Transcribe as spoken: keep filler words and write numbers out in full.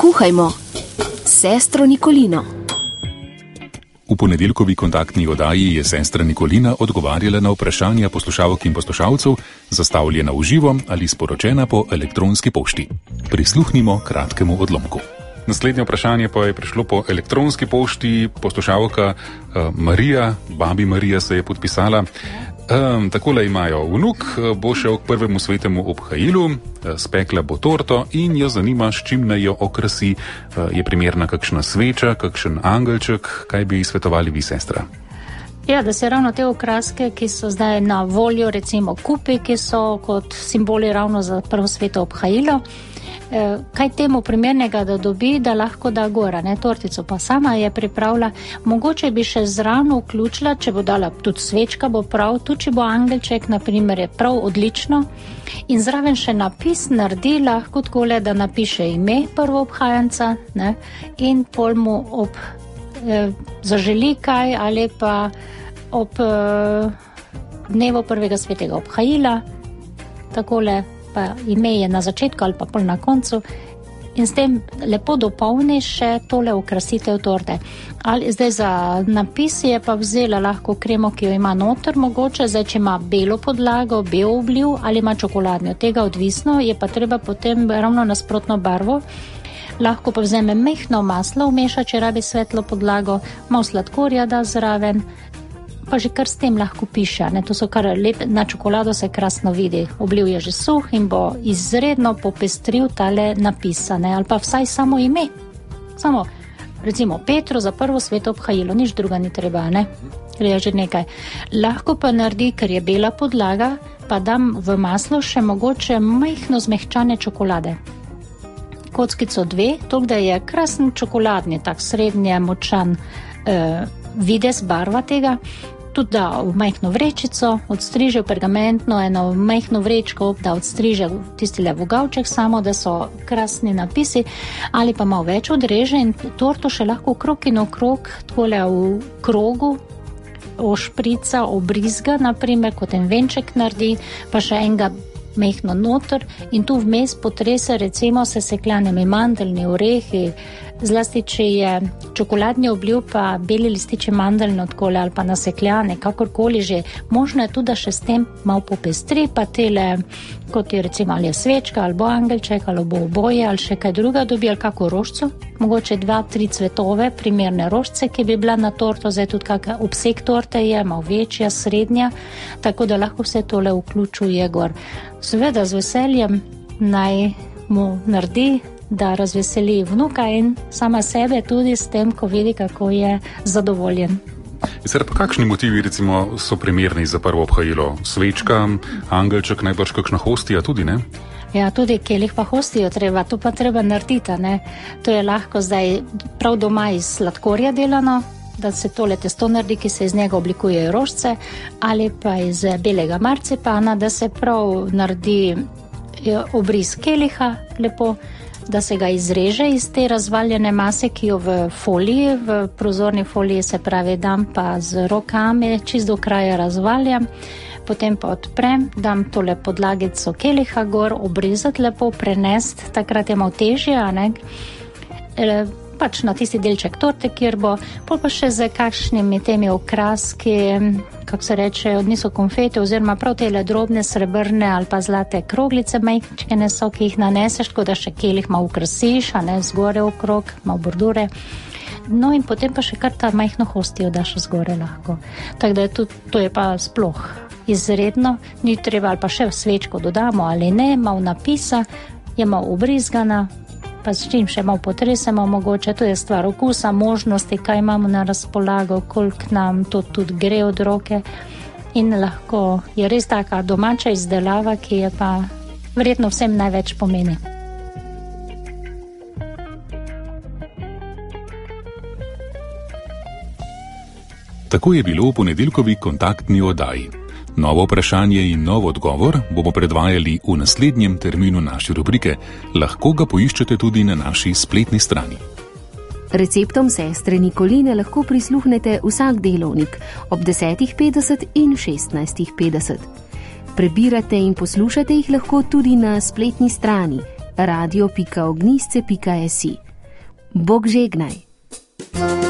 Kuhajmo s sestro Nikolino. V ponedeljkovi kontaktni oddaji je sestra Nikolina odgovarjala na vprašanja poslušalk in poslušalcev, zastavljena v živo ali sporočena po elektronski pošti. Prisluhnimo kratkemu odlomku. Naslednje vprašanje pa je prišlo po elektronski pošti. Poslušalka uh, Marija, babi Marija se je podpisala. Um, takole imajo: vnuk bo šel k prvemu svetemu obhajilu, spekla bo torto in jo zanima, s čim naj jo okrasi. Uh, je primerna kakšna sveča, kakšen angelček? Kaj bi svetovali vi, sestra? Ja, da se ravno te okraske, ki so zdaj na voljo, recimo kupi, ki so kot simboli ravno za prvo sveto obhajilo, kaj temu primernega, da dobi, da lahko da gora, ne, tortico pa sama je pripravila. Mogoče bi še zravno vključila, če bo dala tudi svečka, bo prav, tudi če bo angelček, na primer, je prav odlično. In zraven še napis naredi, lahko takole, da napiše ime prvo obhajanca, ne, in pol mu ob eh, zaželi kaj ali pa ob eh, dnevu prvega svetega obhajila, takole, pa ime je na začetku ali pa pol na koncu, in s tem lepo dopolni še tole okrasitev torte. Ali zdaj za napis je pa vzela lahko kremo, ki jo ima noter, mogoče, zdaj če ima belo podlago, bel obliv ali ima čokoladnjo, tega odvisno, je pa treba potem ravno nasprotno barvo. Lahko pa vzeme mehno maslo, vmeša, če rabi svetlo podlago, malo sladkorja da zraven, pa že kar s tem lahko piše, ne, to so kar lepe, na čokolado se krasno vidi, obliv je že suh in bo izredno popestril tale napisane, ali pa vsaj samo ime, samo recimo Petro za prvo sveto obhajilo, nič druga ni treba, ne, je že nekaj. Lahko pa naredi, ker je bela podlaga, pa dam v maslo še mogoče majhno zmehčane čokolade. Kockico dve, toliko da je krasen čokoladni, tak srednje močan eh, videz, barva tega, tudi da v majhno vrečico, odstriže v pergamentno, eno majhno vrečko, da odstriže tistile vogavček samo, da so krasni napisi, ali pa malo več odreže in torto še lahko okrog in okrog, takole v krogu, ošprica, obrizga, naprimer, kot en venček naredi, pa še enega mehno noter in tu vmes potrese recimo sesekljanimi mandeljni orehi, zlasti če je čokoladni obliv pa beli lističi mandeljno takole ali pa nasekljane, kakorkoli že. Možno je tudi, da še s tem malo popestri, pa tele, kot je recimo ali je svečka, ali bo angelček, ali bo oboje, ali še kaj druga dobi, ali kako rožco, mogoče dva, tri cvetove, primerne rožce, ki bi bila na torto, zdaj tudi kak obseg torte je, malo večja, srednja, tako da lahko vse tole vključuje gor. Seveda z veseljem naj mu naredi, da razveseli vnuka in sama sebe tudi s tem, ko vidi, kako je zadovoljen. Sicer pa kakšni motivi recimo so primerni za prvo obhajilo? Svečka, angelček, najbrž kakšna hostija tudi, ne? Ja, tudi kelih pa hostijo treba, to pa treba narediti, ne? To je lahko zdaj prav doma iz sladkorja delano, da se tole testo naredi, ki se iz njega oblikujejo rožce, ali pa iz belega marcipana, da se prav naredi obris keliha lepo, da se ga izreže iz te razvaljene mase, ki jo v foliji, v prozorni foliji, se pravi, dam pa z rokami čist do kraja razvaljam, potem pa odprem, dam tole podlagico keliha gor, obrizati lepo, prenesti, takrat je malo težje, a ne, e, pač na tisti delček torte, kjer bo, pol pa še z kakšnimi temi okraski, kako se reče, niso konfete, oziroma prav tele drobne srebrne ali pa zlate kroglice, majčkene so, ki jih naneseš, tako da še kelih malo ukrasiš, a ne, zgore okrog, malo bordure. No in potem pa še kar ta majhno hostijo daš zgore lahko. Tako da je tudi, to je pa sploh izredno, ni treba, ali pa še svečko dodamo ali ne, malo napisa, je malo ubrizgana, pa s čim še malo potresemo mogoče, to je stvar okusa, možnosti, kaj imamo na razpolago, koliko nam to tudi gre od roke in lahko je res taka domača izdelava, ki je pa verjetno vsem največ pomeni. Tako je bilo v ponedeljkovi kontaktni oddaji. Novo vprašanje in nov odgovor bomo predvajali v naslednjem terminu naše rubrike. Lahko ga poiščete tudi na naši spletni strani. Receptom sestre Nikoline lahko prisluhnete vsak delovnik ob desetih petdeset in šestnajstih petdeset. Prebirate in poslušate jih lahko tudi na spletni strani radio pika ognjišče pika si. Bog žegnaj.